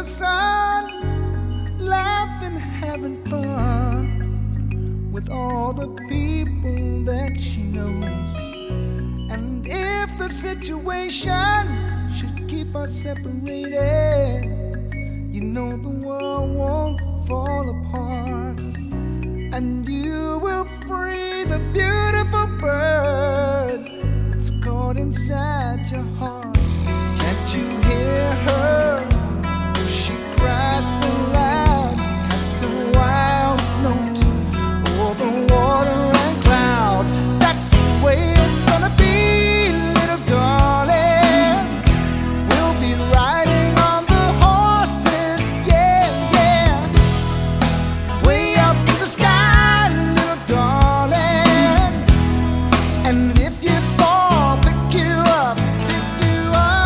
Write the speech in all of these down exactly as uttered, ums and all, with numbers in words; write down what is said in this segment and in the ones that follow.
sun, laughing, having fun with all the people that she knows. And if the situation should keep us separated, you know the world won't fall apart, and you will free the beautiful bird that's caught inside your heart. Can't you hear her? She cries so loud, that's the wild note over water and cloud. That's the way it's gonna be, little darling. We'll be riding on the horses, yeah, yeah, way up in the sky, little darling. And if you fall, pick you up, pick you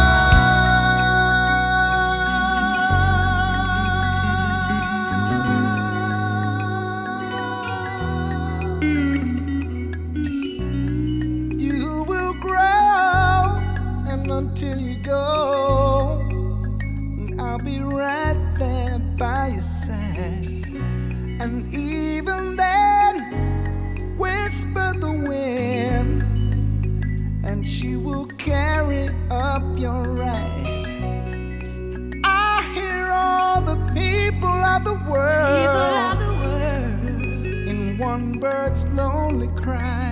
up. You will grow, and until you go, and I'll be right there by your side. And even then, whisper the wind, and she will carry up your right. I hear all the people of the world in one bird's lonely cry.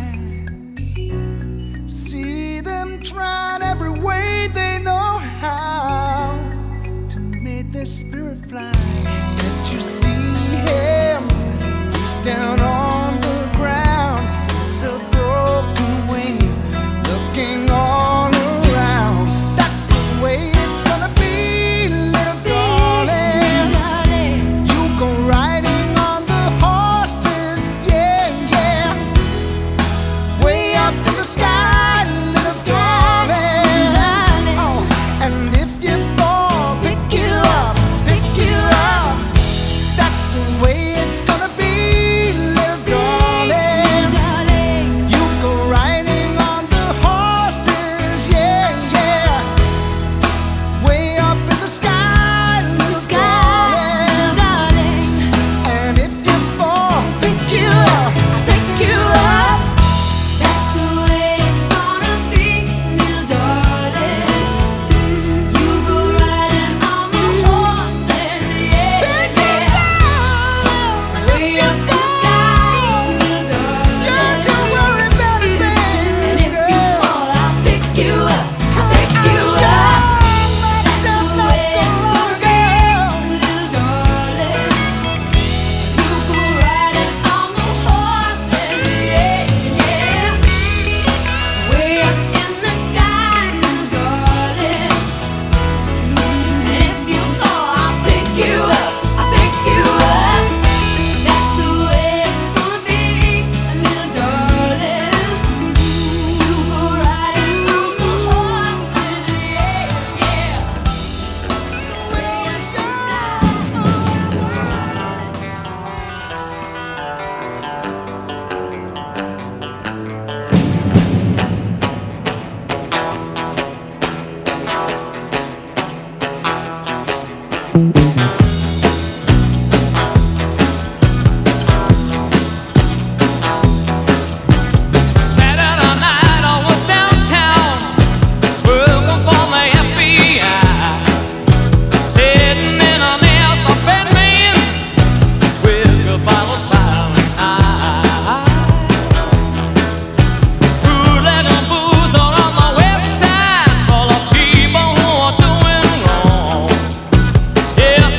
See them trying every way they know how to make their spirit fly. Can't you see him? He's down on the ground, so broken wing, looking all around. That's the way it's gonna be, little darling. You go riding on the horses, yeah, yeah, way up in the sky, little darling. Oh, and if you fall, pick you up, pick you up. That's the way it's gonna be, little darling. You go riding on the horses, yeah, yeah, way up in the sky, little darling. And if you fall, pick you up, pick you up. That's the way it's gonna be, little darling. You go riding on the horses, yeah, Pick you yeah. up. Way up in the sky, little darling. Don't you worry about a thing. And if you fall, I'll pick you up, I'll pick you up. That's the way it's gonna be, little darling. You go riding on the horses, yeah, yeah. Way up in the sky, little darling. And if you fall, I'll pick you up, I'll pick you up. That's the way it's gonna be, little darling. You go riding on the horses, yeah, yeah. Way up in the sky. Saturday night I was downtown working for the F B I, sitting in an Astor Bentley, whiskey bottles piling high. Bootleg and booze all on the west side, full of people who are doing wrong. Yeah,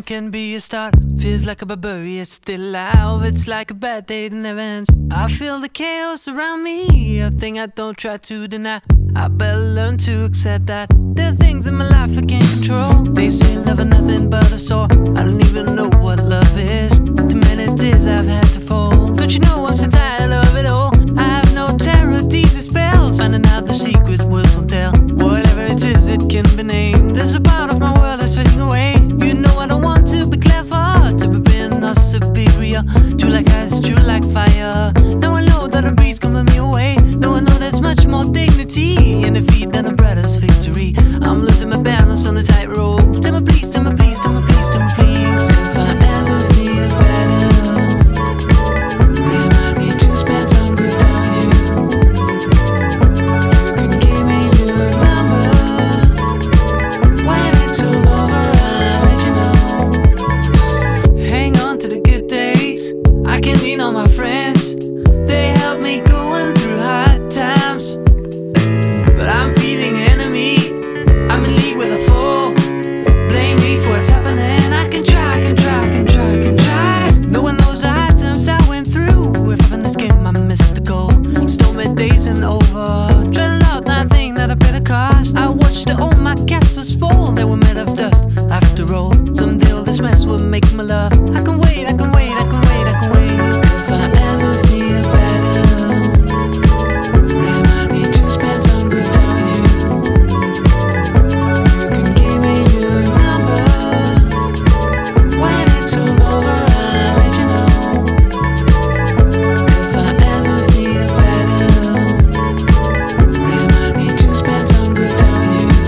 can be a start. Feels like a barbarian still alive. It's like a bad day that never ends. I feel the chaos around me, a thing I don't try to deny. I better learn to accept that there are things in my life I can't control. They say love is nothing but a sore. I don't even know what love is. Too many tears I've had to fold. Don't you know I'm so tired of it all? I have no terror, these are spells. Finding out the secret words won't tell. Whatever it is, it can be named. There's a part of my world that's fading away. You know I don't want to be clever, to be being or superior. True like ice, true like fire. Now I know that a breeze coming me away. Now I know there's much more dignity in defeat than a brother's victory. I'm losing my balance on the tightrope. Tell me please, tell me please, tell me please, tell me please. If I ever feel better, remind me to spend some good time with you. You can give me your number. When it's all over, I'll let you know. Hang on to the good days. I can lean on my friends. They help me going through hard times. But I'm feeling enemy. I'm in league with a fool. Blame me for what's happening. I can try, I can try, I can try, I can try. No one knows the hard times I went through. If in this game I missed the goal. Stormy days and over. Dreading out that thing that I paid a cost. I watched all my castles fall. They were made of dust. After all, someday all this mess will make my love. I can wait, I can wait, I can wait, I can wait. If I ever feel better, remind me to spend some good time with you. You can give me your number. When it's all over, I'll let you know. If I ever feel better, remind me to spend some good time with you.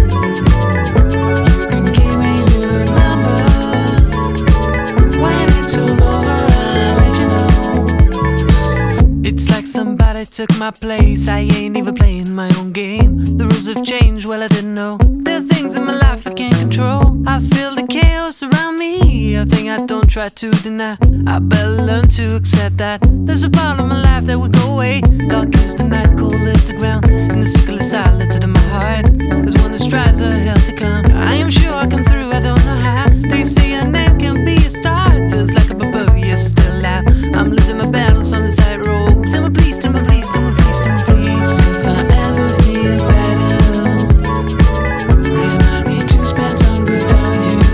You can give me your number. When it's all over, I'll let you know. It's like somebody took my place. I ain't even playing my own game. The rules have changed, well I didn't know. There are things in my life I can't control. I feel the chaos around me, a thing I don't try to deny. I better learn to accept that there's a part of my life that will go away. Dark is the night, cold is the ground, and the sickle is silent in my heart. There's one that strives a hell to come. I am sure I come through, I don't know how. They say a name can be a start. Feels like a barbarian still alive. I'm losing my balance on the tightrope. Tell me please, tell me please, tell me please, tell me please. If I ever feel better, remind me to spend some good time with you.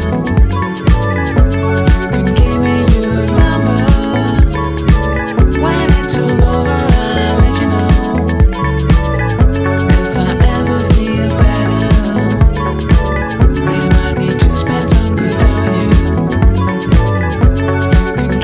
You can give me your number. When it's all over, I'll let you know. If I ever feel better, remind me to spend some good time with you. You can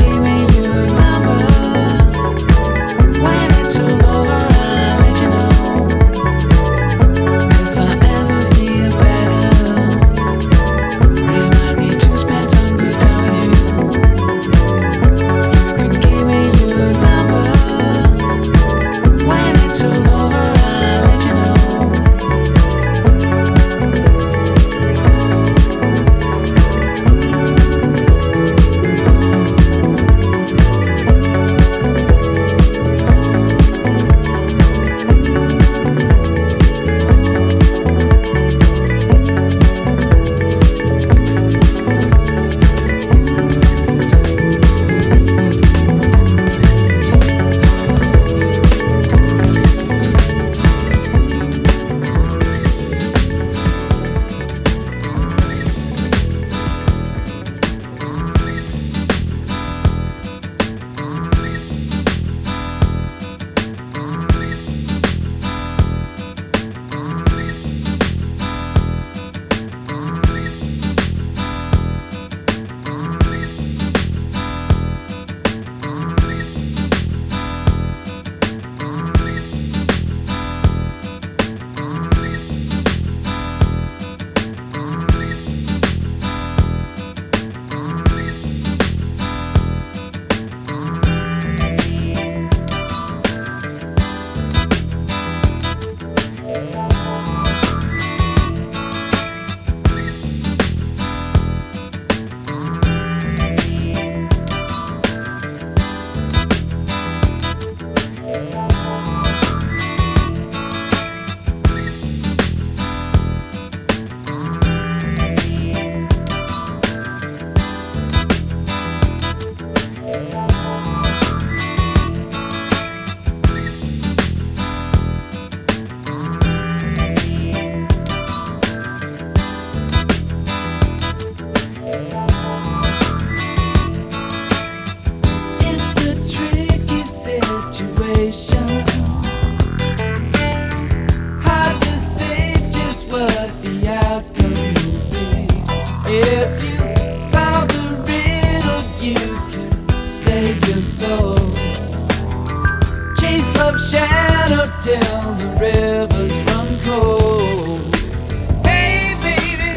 love shadow till the rivers run cold. Hey baby,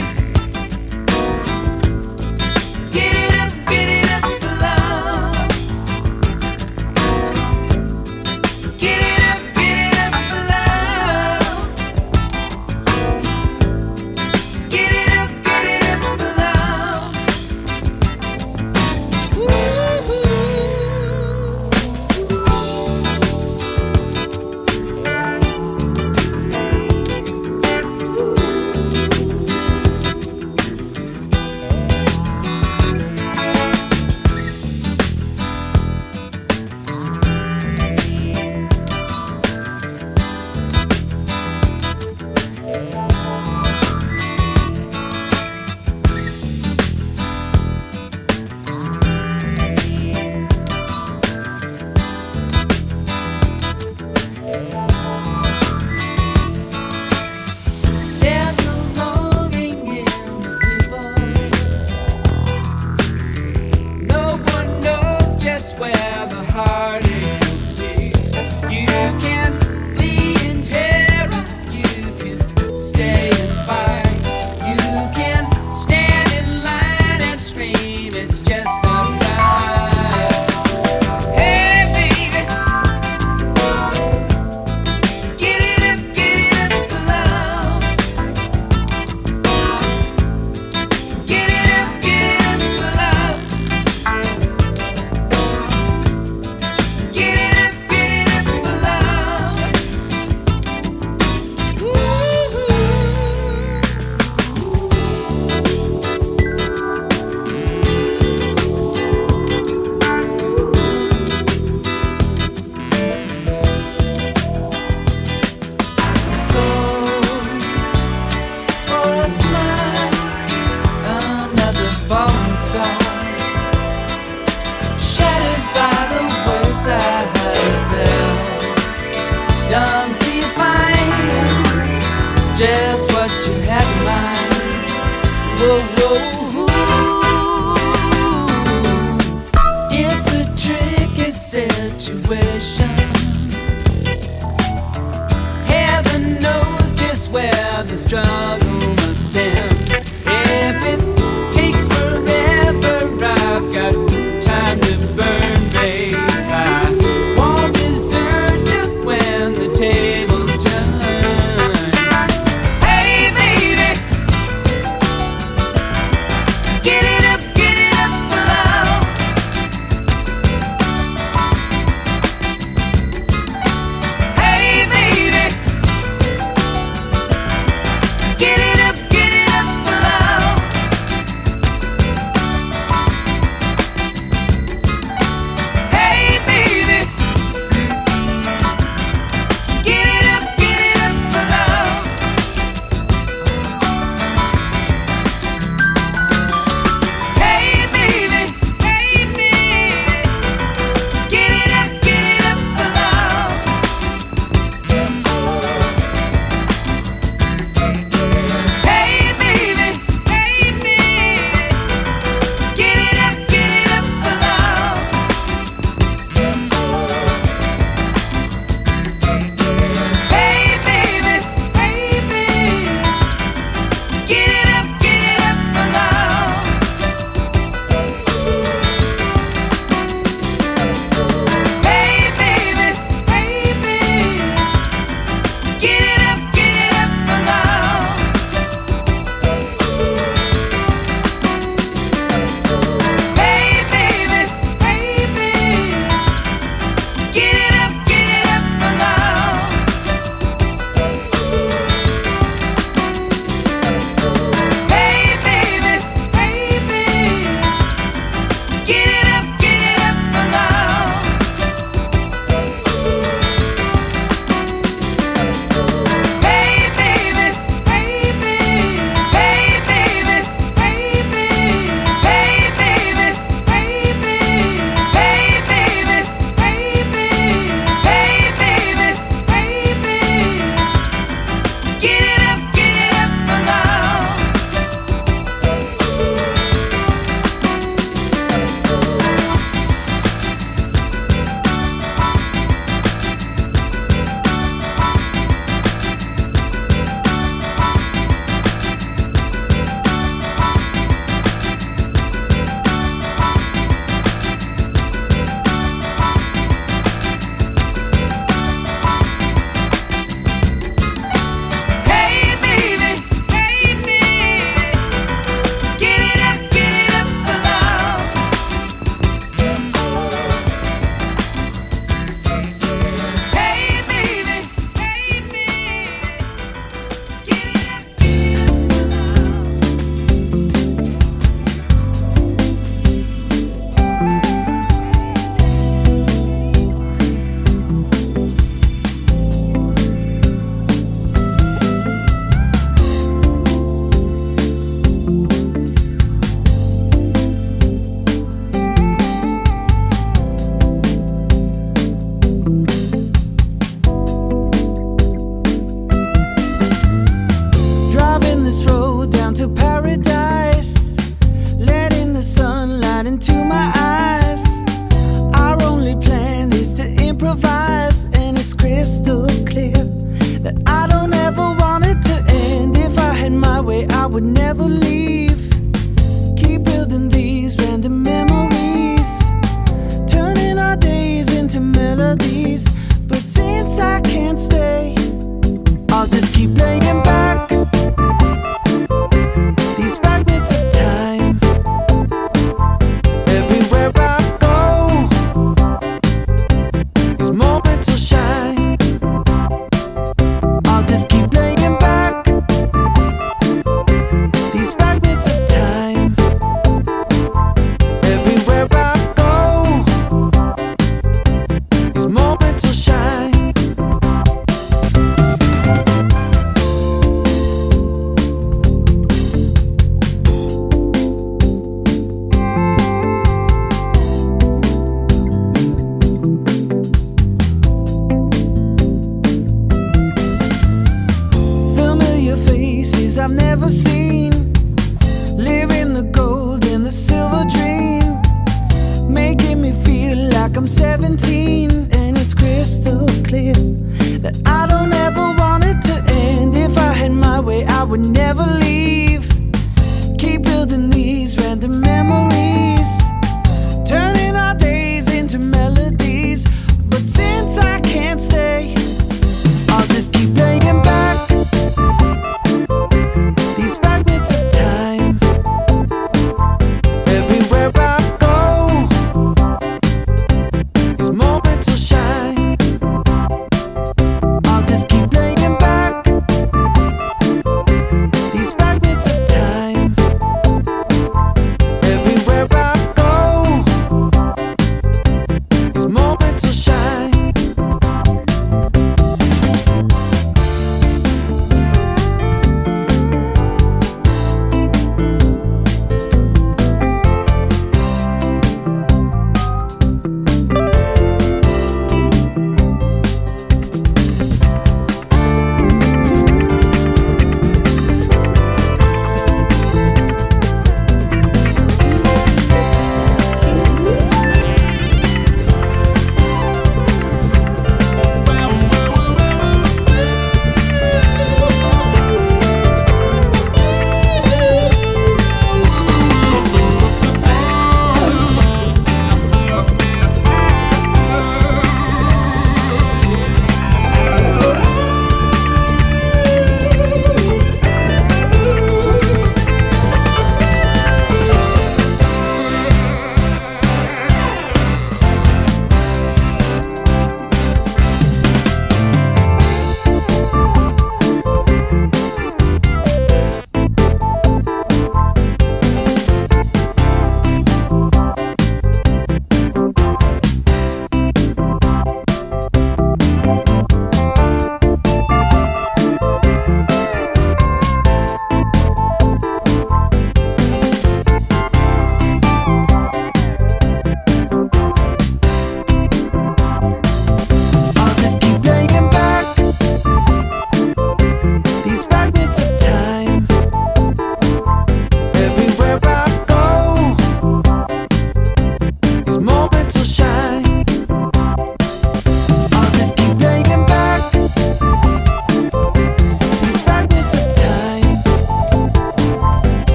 get it up, get it up for love. Get it up, get it up for love. Get it up, get it up for love. Woo-hoo. There's a longing in the people. No one knows just where the heartache will cease. You can flee in terror, you can stay and fight, you can stand in line and scream, it's just not right. Hey baby, get it up, get it up for love. Get it up, get it up for love. Get it up, get it up for love. Woo-hoo. So, for a smile, another falling star shatters by the wayside itself. Done to you fine, just what you had in mind. Whoa, whoa, it's a tricky situation. Heaven knows just where the struggle must end. If it takes forever, I've got time to burn, babe. I won't desert you when the tables turn. Hey baby, get it up, get it up for love. Hey baby, get it up, I'm seventeen and it's crystal clear that I don't ever want it to end. If I had my way, I would never leave. Keep building these random memories, turning our days into melodies. But since I can't stay, I'll just keep playing back these fragments of time. Everywhere I go, these moments will shine. I'll just keep playing back these fragments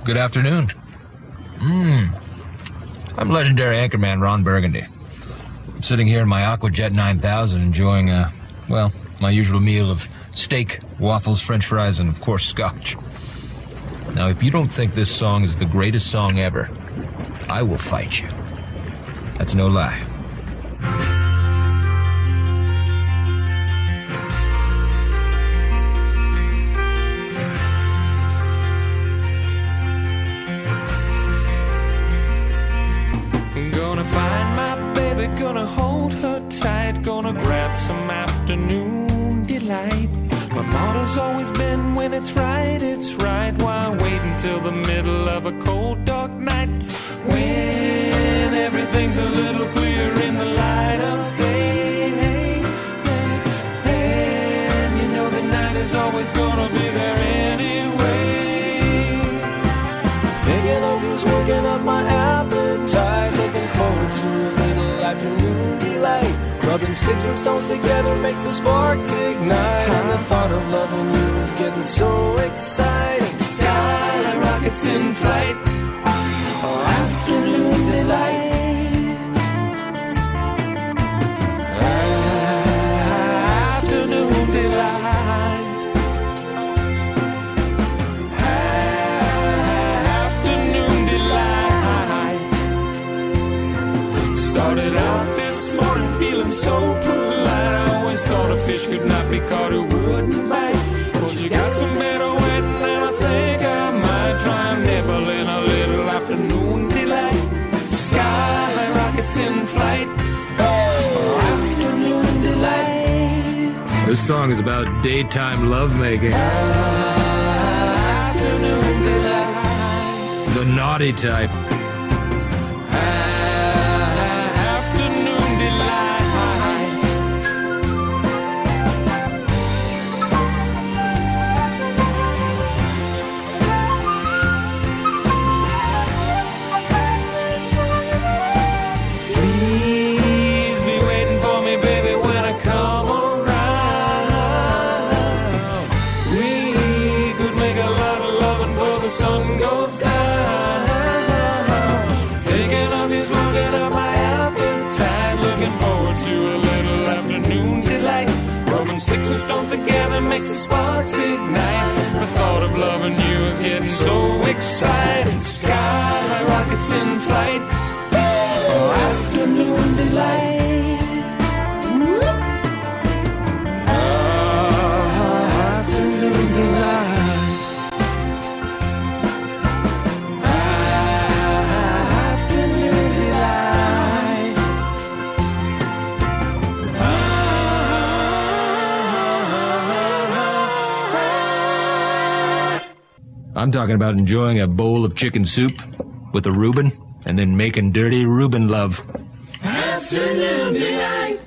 Good afternoon. Mmm. I'm legendary anchorman Ron Burgundy. I'm sitting here in my Aquajet nine thousand enjoying, uh, well, my usual meal of steak, waffles, french fries, and of course scotch. Now, if you don't think this song is the greatest song ever, I will fight you. That's no lie. Gonna find my baby, gonna hold her tight, gonna grab some afternoon delight. My motto's always been, when it's right, it's right. Why wait until the middle of a cold, dark night, when everything's a little clearer in the light of day? Hey, hey, hey, and you know the night is always gonna be there anyway. Thinking of you's working up my appetite, looking forward to a little afternoon delight. Rubbing sticks and stones together makes the sparks ignite, and the thought of loving you is getting so exciting. Sky rockets in flight, oh, afternoon delight. Afternoon delight. Afternoon delight. Started out this morning feeling so polite. I always thought a fish could not be caught who wouldn't bite. But you got some better wetting, and I think I might try a nibble in a little afternoon delight. Sky rockets in flight, oh, afternoon delight. This song is about daytime lovemaking. Afternoon delight. The naughty type. Sticks and stones together makes the sparks ignite. The thought of loving you is getting so exciting. Sky rockets in flight, oh, afternoon delight. Oh, afternoon delight. Afternoon delight. I'm talking about enjoying a bowl of chicken soup with a Reuben and then making dirty Reuben love. Afternoon delight.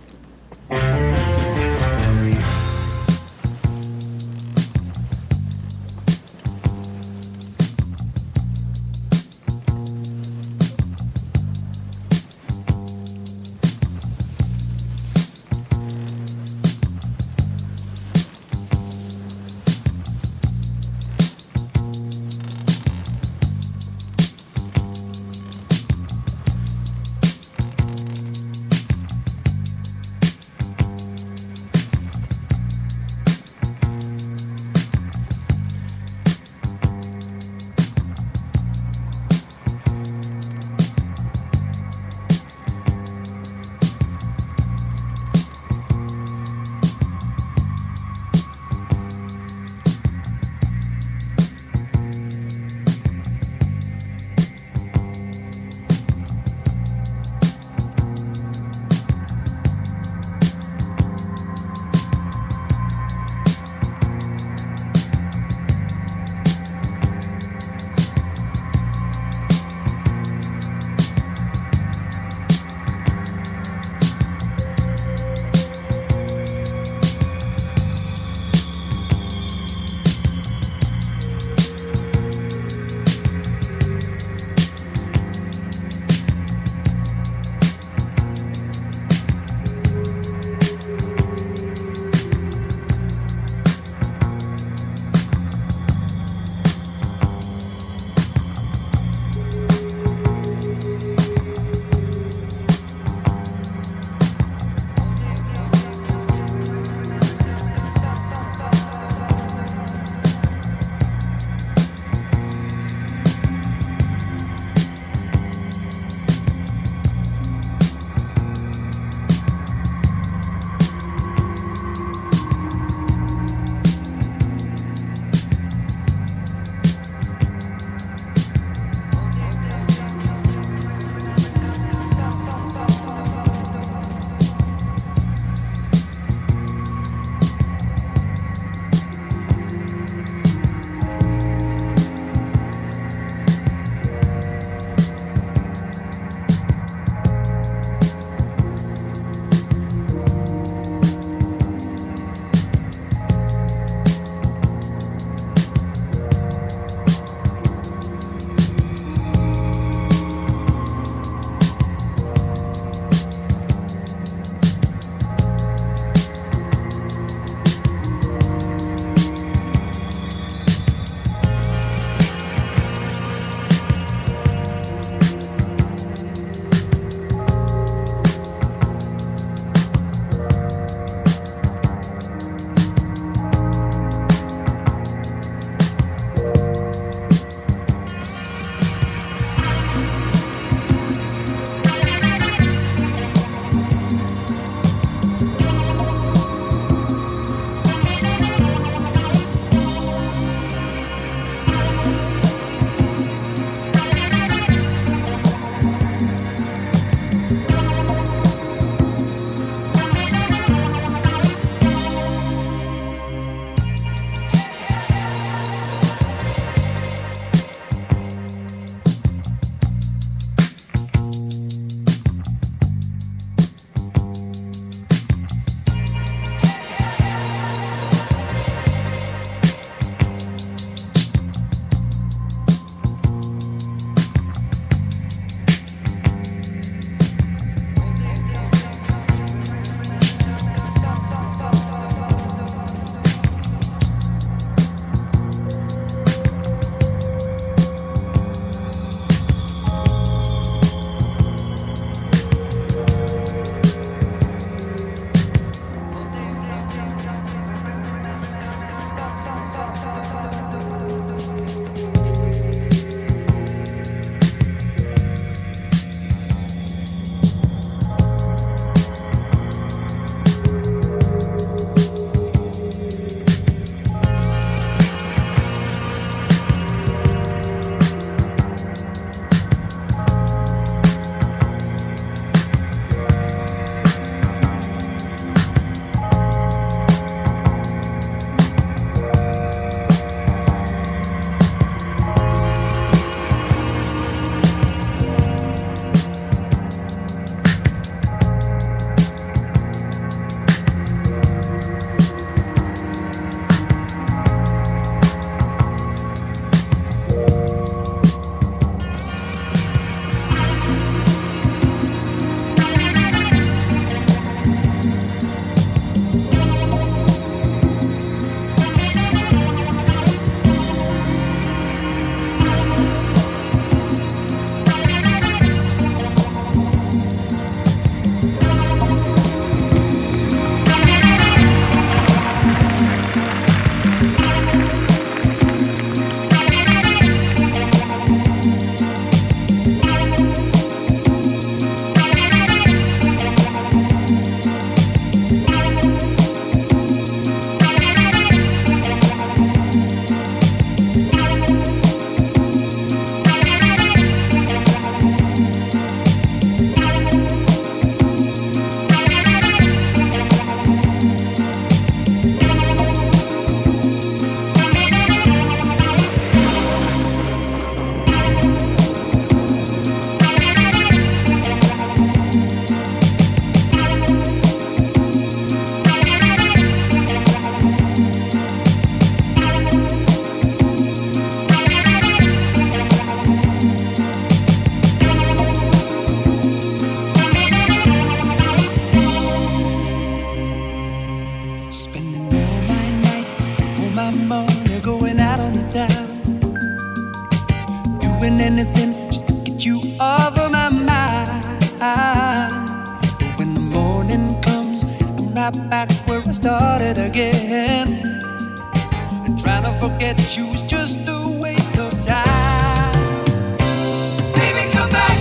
doing anything just to get you off of my mind. But when the morning comes, I'm right back where I started again. And trying to forget you is just a waste of time. Baby, come back.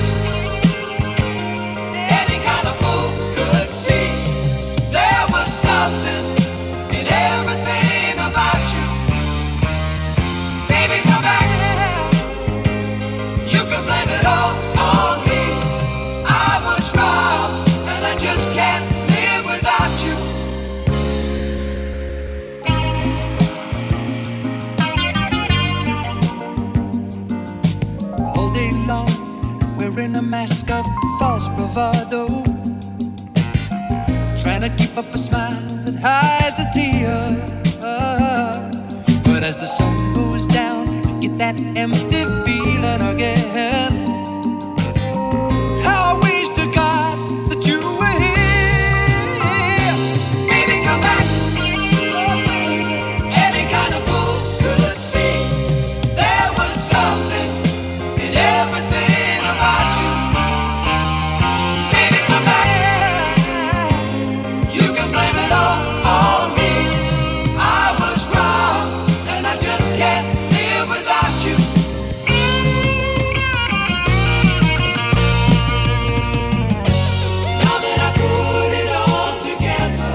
Any kind of fool could see there was something in everything about you. Baby, come back. You can blame it all on me. I was wrong, and I just can't live without you. All day long, wearing a mask of false bravado, trying to keep up a smile that hides a tear. But as the sun goes down, you get that empty feeling again. How I wish to God that you were here. Baby, come back. Oh, baby. Any kind of fool could see there was something in everything about you. Baby, come back. You can blame it all on me. I was wrong, and I just can't live without you. Now that I put it all together,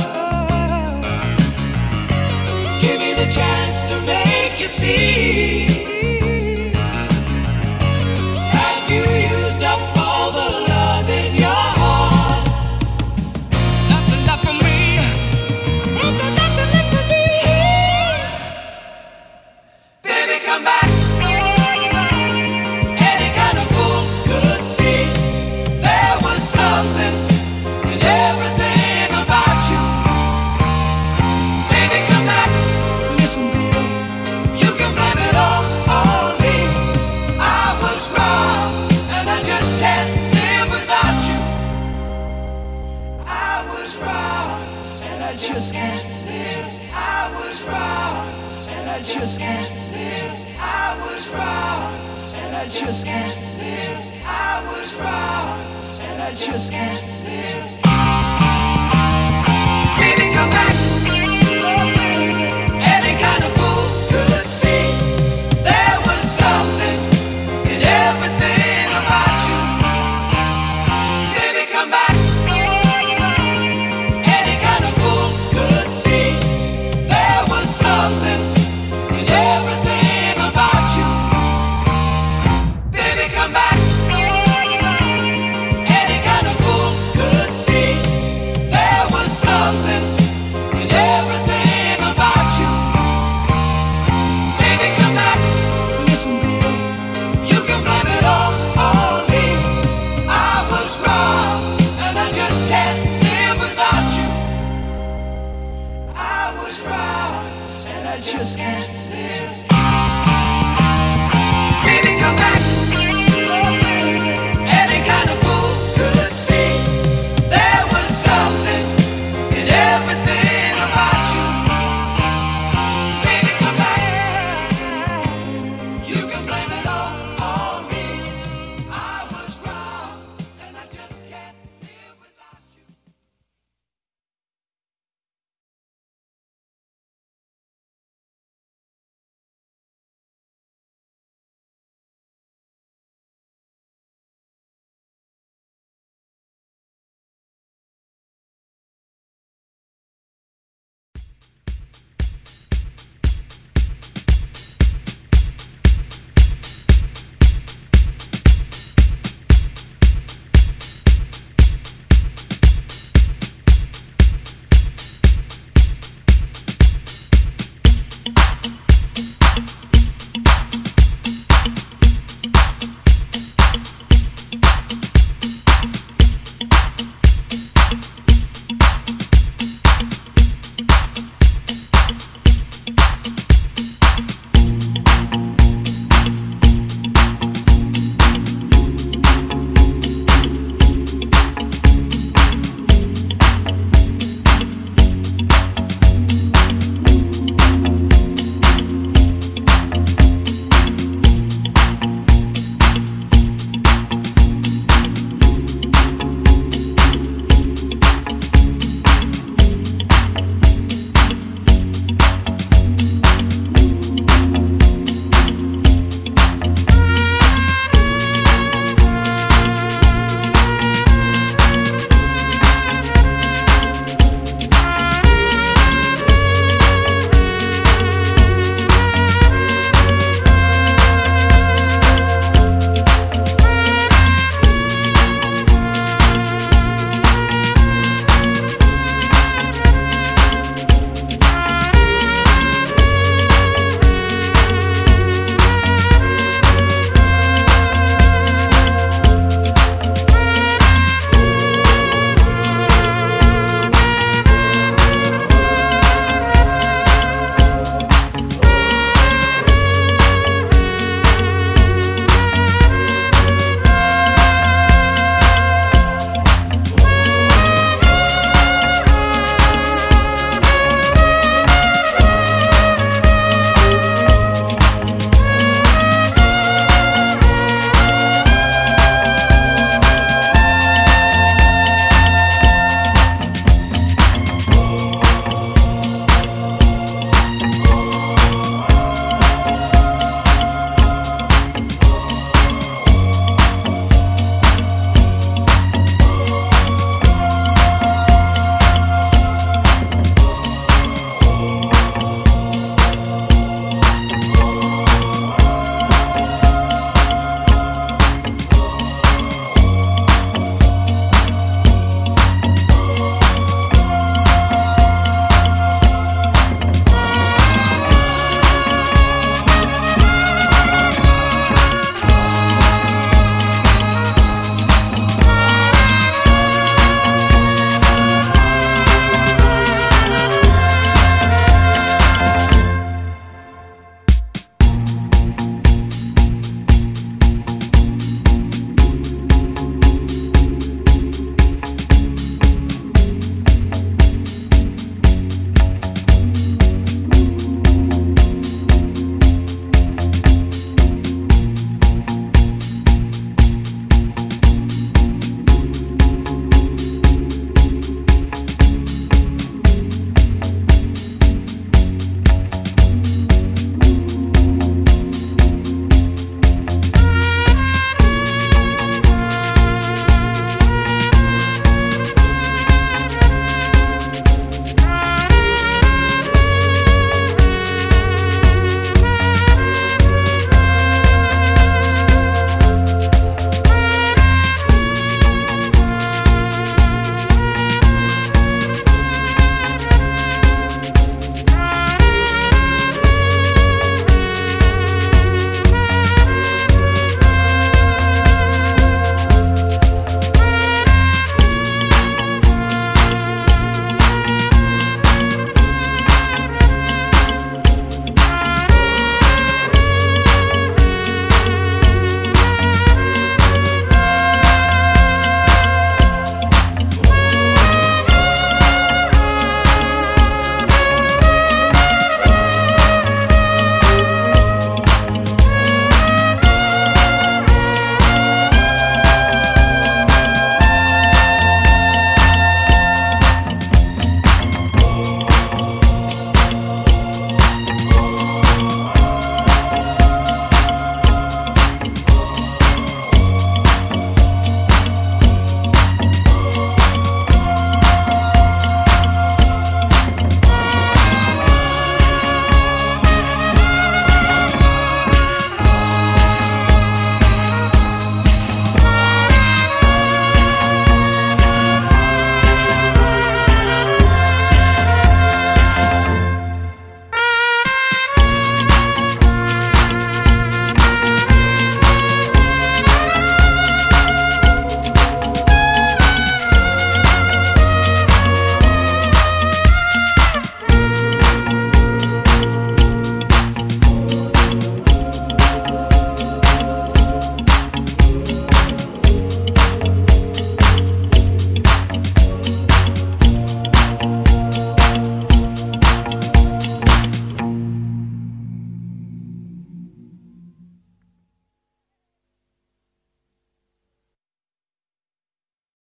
give me the chance to make you see. Have you used up all the love in your heart? Nothing left for me. Ain't there nothing left for me? Baby, come back. Any kind of fool could see there was something in everything about you. Baby, come back. Listen, baby, you can blame it all on me. I was wrong, and I just can't live without you. I was wrong, and I just can't live. I was wrong, and I just can't live. I was wrong, and I just can't live. I was wrong, and I just can't live. Baby, come back. Oh, baby. Any kind of fool could see there was something in everything about you. Baby, come back. Any kind of fool could see there was something in everything about you. Baby, come back. Any kind of fool could see there was something in everything about you. Baby, come back. Listen, baby, you can blame it all on me. I was wrong, and I just can't live without you. I was wrong, and I just can't live.